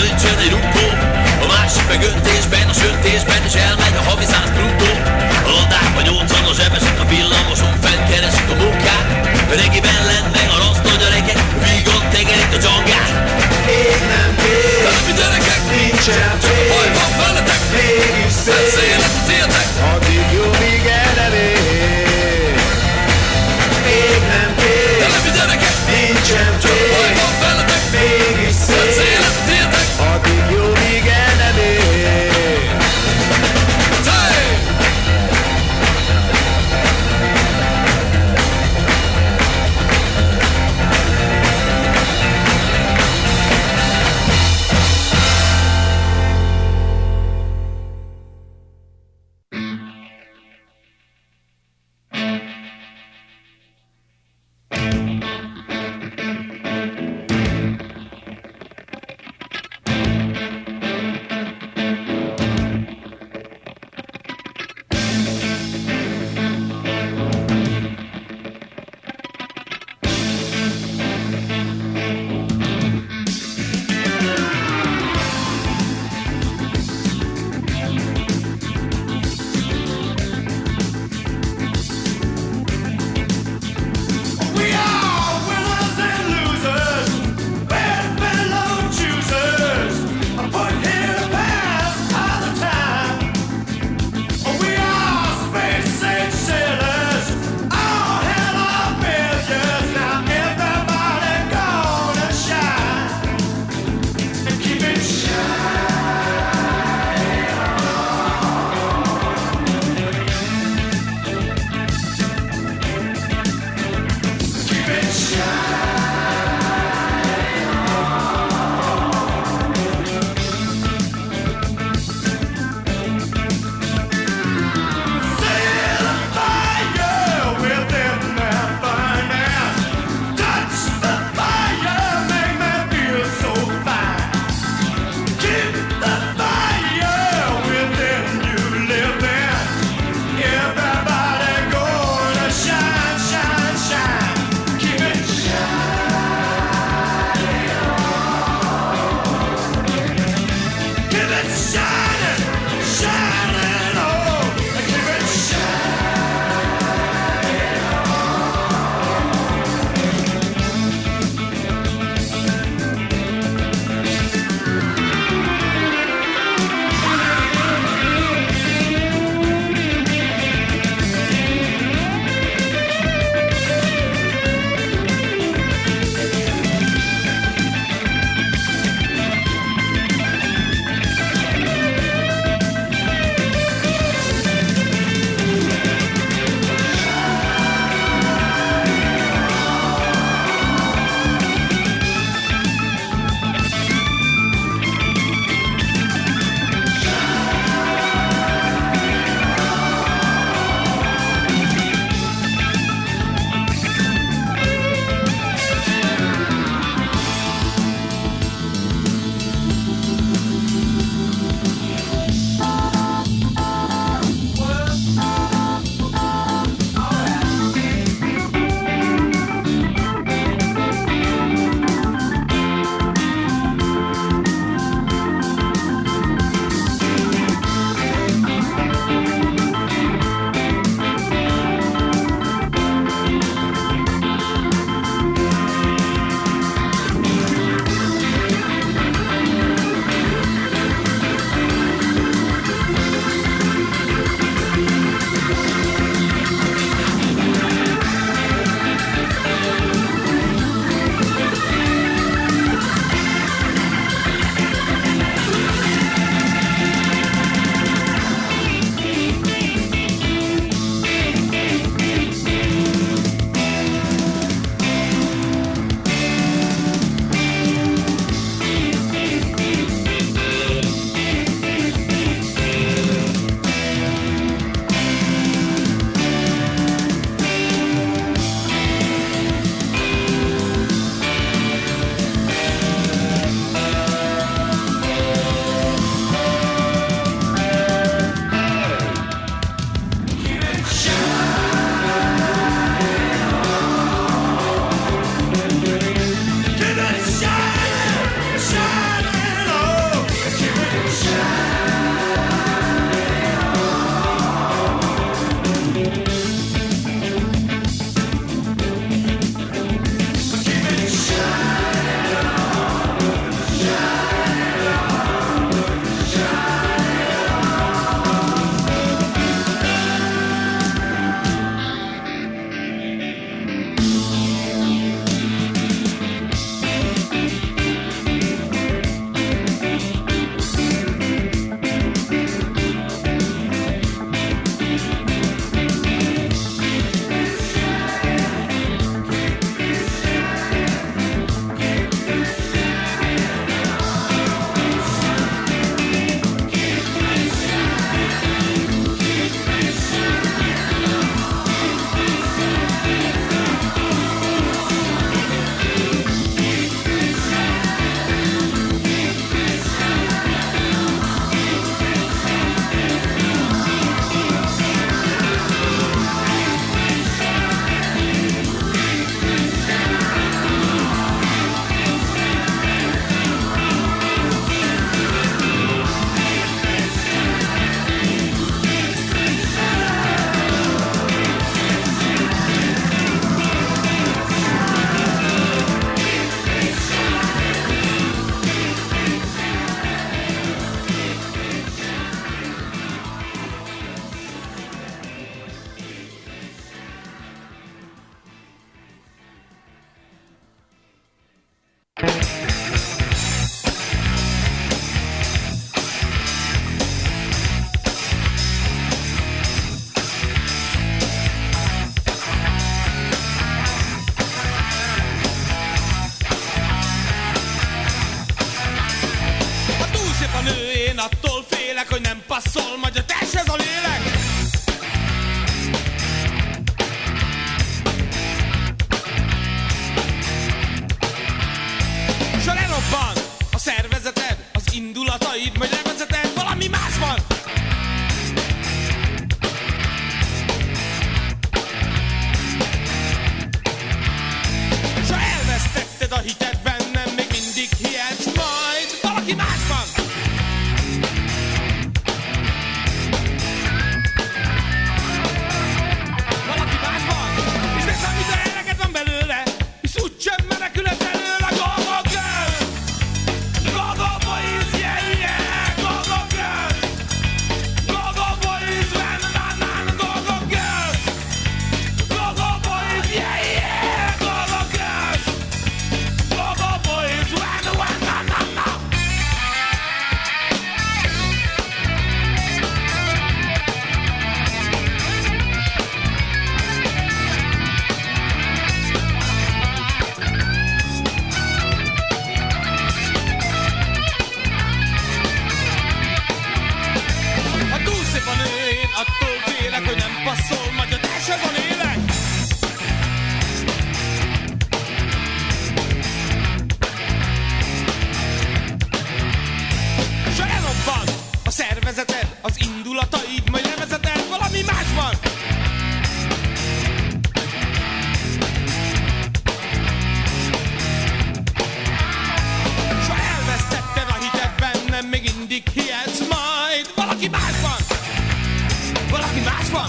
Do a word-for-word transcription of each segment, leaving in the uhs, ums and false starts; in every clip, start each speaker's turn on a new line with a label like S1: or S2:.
S1: nincsen egy rúgó. A másik meg öntésben, a söntésben is elmegy a havi száz bruttó. A ladában nyolcvan a zsebesek, a villamoson fennkeresik a munkát. A regiben lent meg a rasztó gyerekek, vígan tegerik a dzsangát.
S2: Ég nem kér,
S1: Telepi gyerekek,
S2: nincsen
S1: csak a
S2: fél,
S1: baj van veletek.
S2: mégis
S1: Ez
S2: szép,
S1: élet a tiétek.
S2: addig jó, míg elemér. Ég nem kér,
S1: Telepi gyerekek,
S2: nincsen
S1: csak a baj
S2: fél,
S1: van veletek.
S2: mégis
S1: Ez
S2: szép,
S1: élet a tiétek.
S2: addig jó, míg elemér.
S1: Hey!
S3: attól félek, hogy nem passzol majd a testhez a lélek. S ha lerobban a szervezeted, az indulataid, majd levezeted, valami más van. S ha elvesztetted a hited bennem, még mindig hihetsz, majd valaki más van. Valaki más van, és vesz, amit a eleget van belőle, és úgysem menekülhet előle. Go-go girls, go-go boys, yeah, yeah, go-go girls, go-go boys, when, man, man, go-go girls, go-go boys, yeah, yeah, go-go girls, go-go boys, when, when, man, man, man. Ha túl szép a nő, én attól félek, hogy nem passzol majd a testhez a lélek. S ha elrobban a szervezeted, az indulataid, majd levezeted, valami más van. S ha elvesztetted a hited bennem, még mindig hihetsz, majd valaki más van. Valaki más van.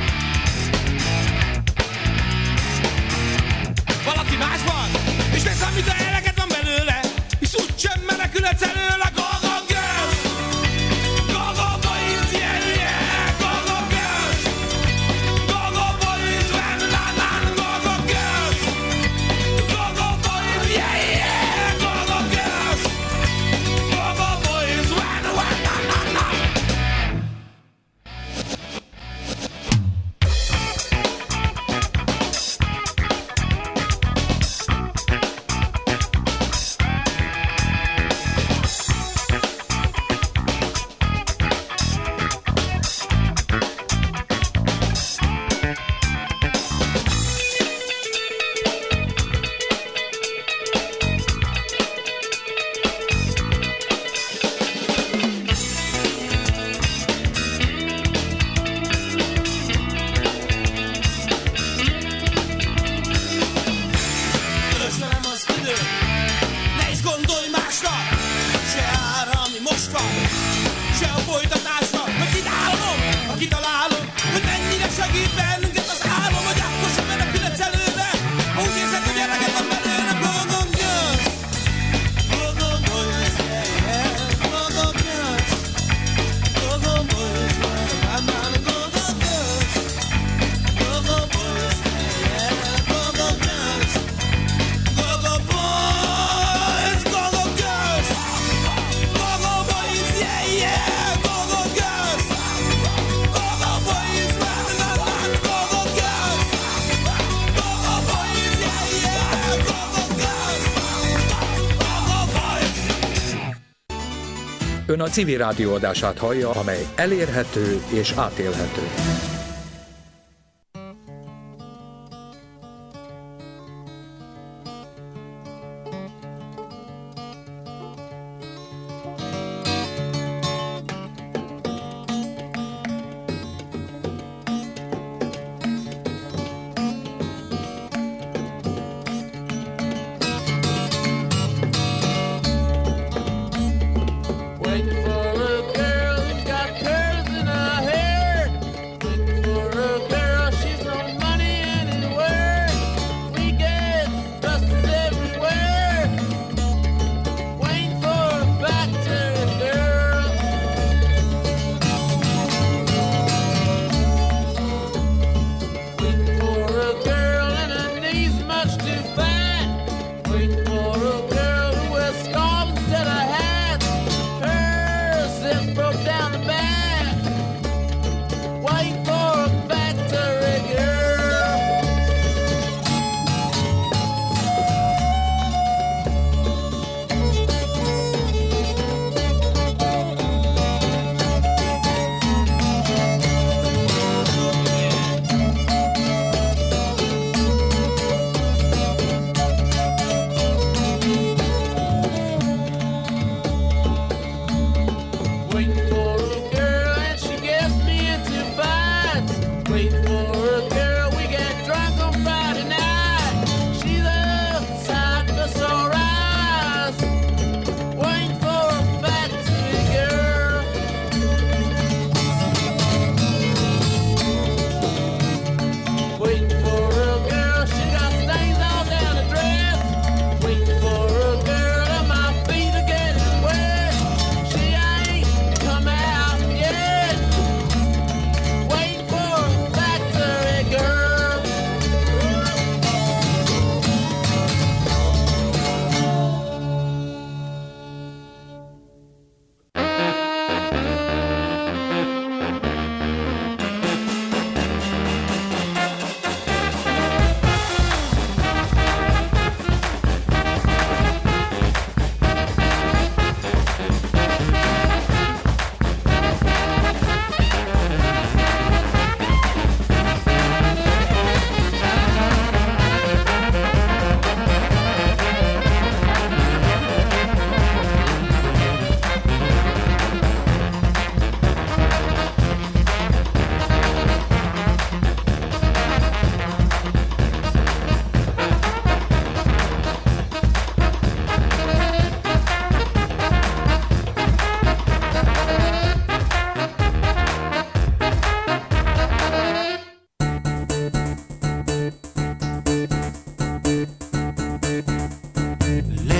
S3: Valaki más van. És vesz, amit a eleget van belőle, és úgysem menekülhetsz előle. Go-go girls, go-go boys, yeah, yeah, go-go girls, go-go boys, when, man, man, go-go girls, go-go boys, yeah, yeah, go-go girls, go-go boys, when, when, man, man, man. Töltsd velem az időt, ne is gondolj másra, se arra, ami most van, se a folytatásra, hogy kitálom, ha kitalálom, hogy mennyire segít bennünket az álom, hogy akkor sem menekülhetsz előre, ha úgy érzed, hogy eleget van belőle. Go-go girls, go-go boys, yeah, yeah, go-go girls, go-go boys, man, man, go-go girls, go-go boys, yeah, yeah, go-go girls, go-go boys, go-go girls, go-go boys, yeah, yeah, go-go girls, go-go boys, man, man, man, go-go girls, go-go boys, yeah, yeah, go-go girls, go-go boys.
S4: Ön a civil rádió adását hallja, amely elérhető és átélhető.
S5: Waiting for a girl who's got curls in her hair.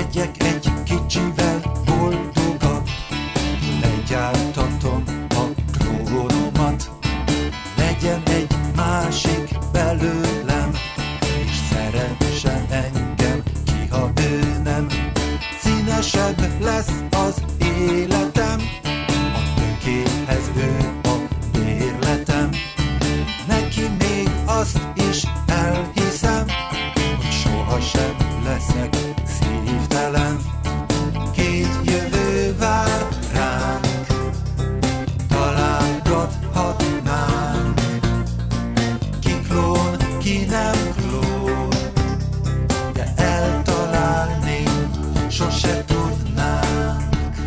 S5: Legyek egy kicsivel boldogabb, legyártatom a trónomat. Legyen egy másik belőlem, és szeressen engem ki, ha ő nem. Színesebb lesz az életem, a tökéhez ő a bérletem. Neki még azt is elhiszem, hogy sohasem leszek szívtelen. Két jövő vár ránk, találgathatnánk. Ki klón, ki nem klón, de eltalálni sose tudnánk.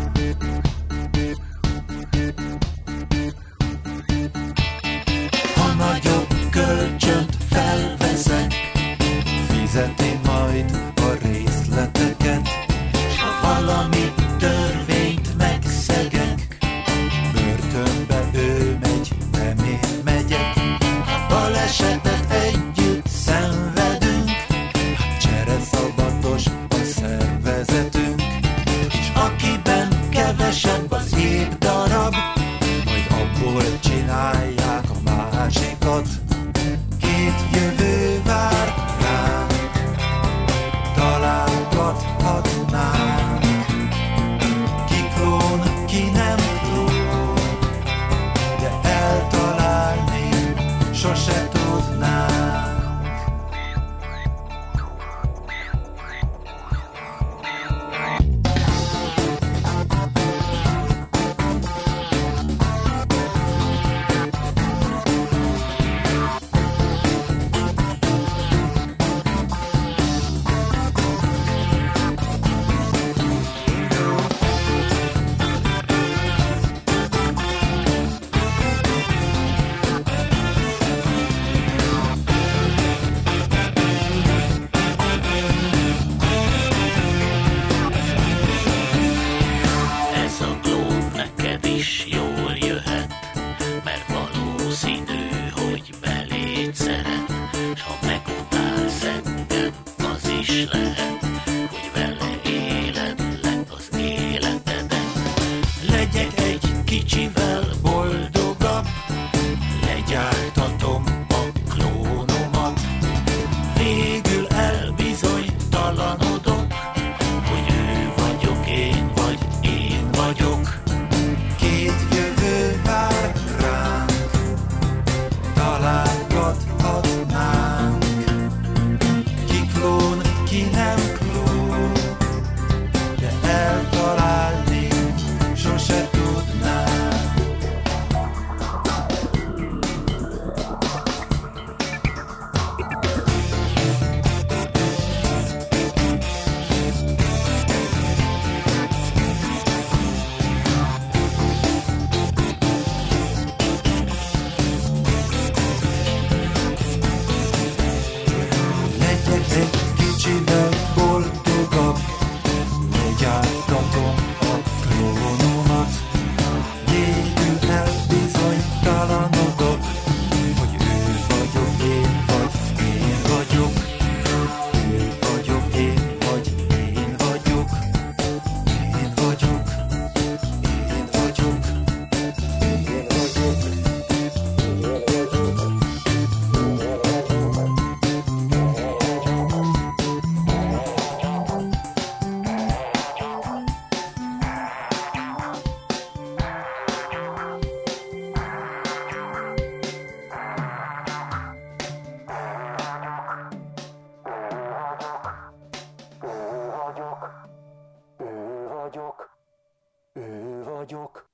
S5: Ha nagyobb kölcsönt felveszek, fizeti majd a részleteket. S ha valami törvényt megszegek, börtönbe ő megy, nem én megyek. Ha balesetet együtt szenvedünk, hát csereszabbatos a szervezetünk. És akiben kevesebb az épp darab, majd abból csinálják a másikat. Két jövő vár ránk, találgathatnánk. Ki klón, ki nem klón, de eltalálni sose tudnánk.
S1: Ez a klón neked is jól jöhet, mert valószínű, hogy beléd szeret. S ha megutálsz engem, az is lehet, hogy vele éled le az életedet.
S5: Legyek egy kicsivel boldogabb, legyártatom a klónomat. Végül elbizonytalanodok, hogy ő vagyok én, vagy én vagyok. Két jövő vár ránk, találgathatnánk. Ki klón, ki nem klón, de eltalálni sose tudnánk. Legyek egy kicsivel boldogabb, legyártatom a klónomat. Végül elbizonytalanodok, hogy ő vagyok én, vagy én vagyok. Ő vagyok én, vagy én vagyok. Én vagyok, én vagyok, én vagyok. Ő vagyok.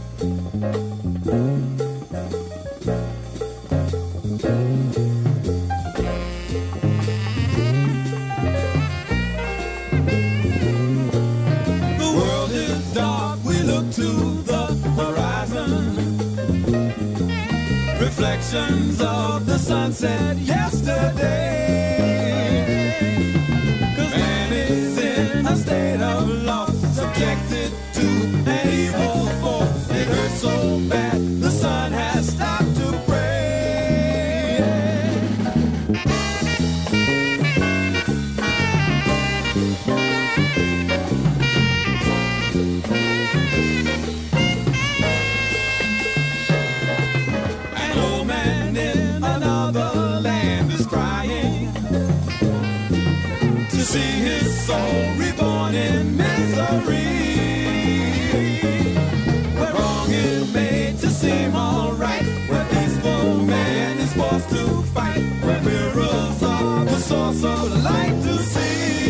S3: The world is dark, we look to the horizon. Reflections of the sunset yesterday. 'Cause man is in a state of loss, subjected to an evil force. It hurts so bad, the sun has stopped to pray. see his soul reborn in misery. Where wrong is made to seem alright, where peaceful man is forced to fight, where mirrors are the source of light to see.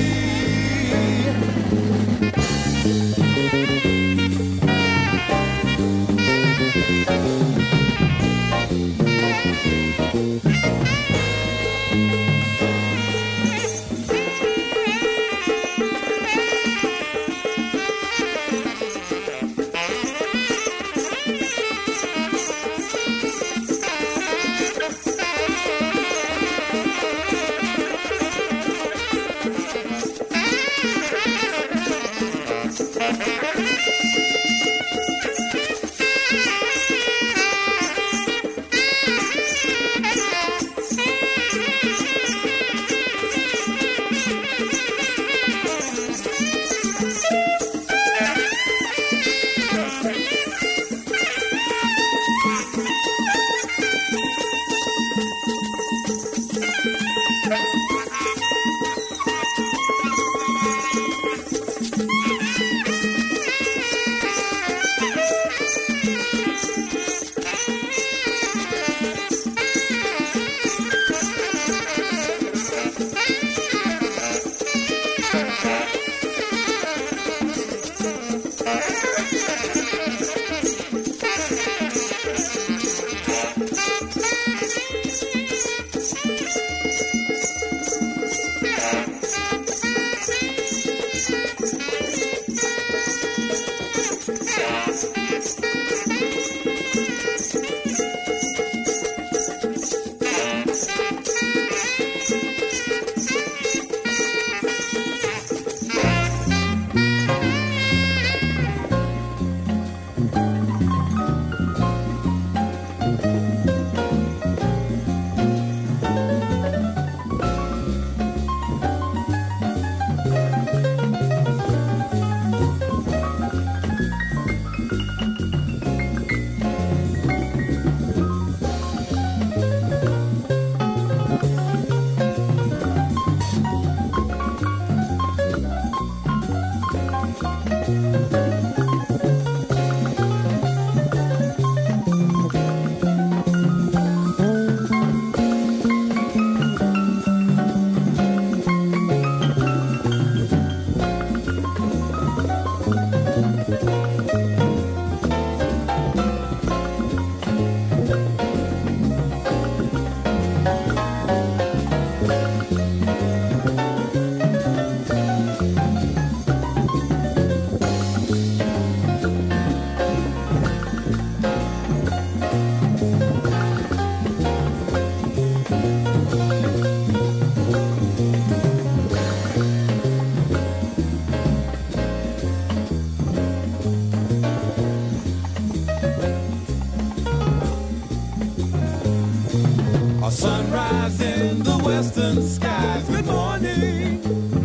S3: Sunrise in the western skies, good morning.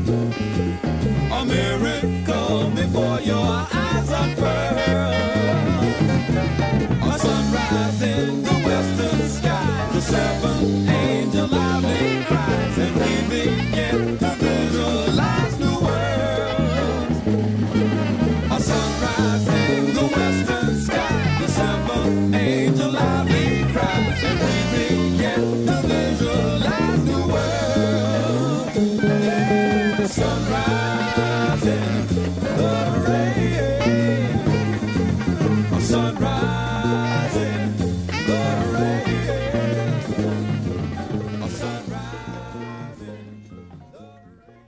S3: A miracle before your eyes unfurled. A sunrise in the western sky, the seventh angel loudly cries, and we begin to visualize new worlds. A sunrise in the western sky, the seventh angel loudly cries, and we begin to visualize new worlds. Yeah, sunrise in the rain. A sunrise in the rain. A sunrise in the rain.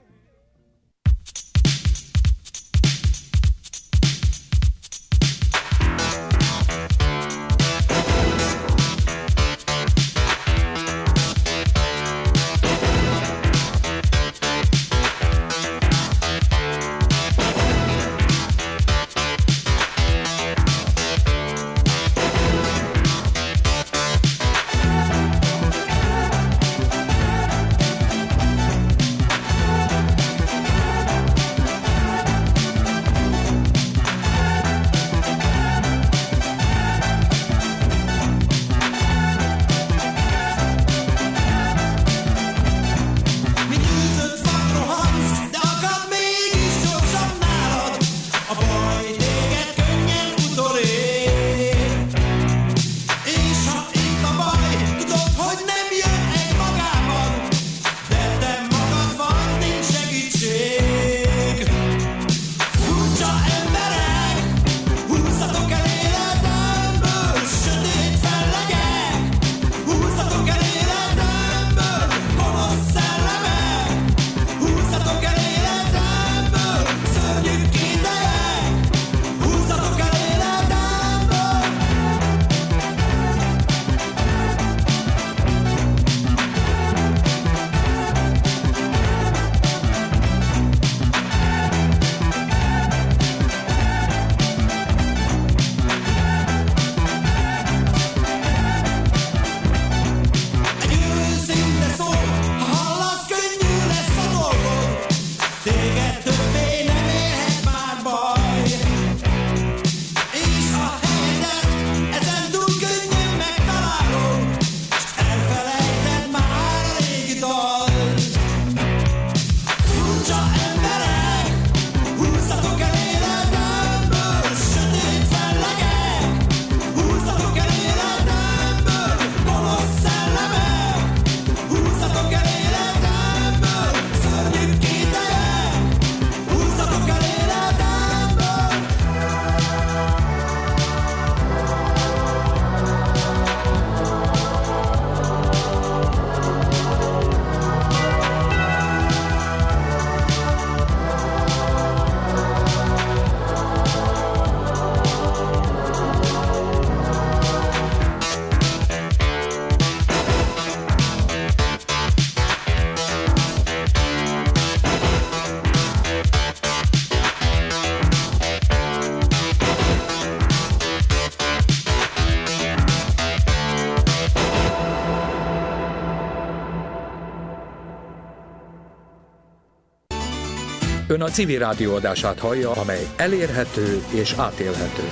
S4: Ön a civil rádió adását hallja, amely elérhető és átélhető.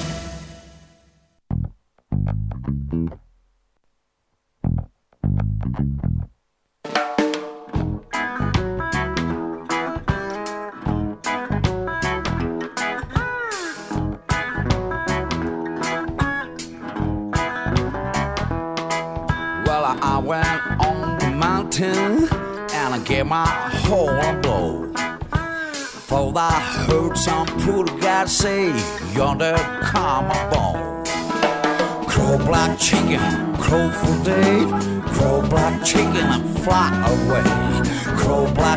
S6: Well, I went on the mountain and I gave my whole a blow. For I heard some poor guy say, yonder come a bone. Crow black chicken, crow for day, crow black chicken and fly away. Crow black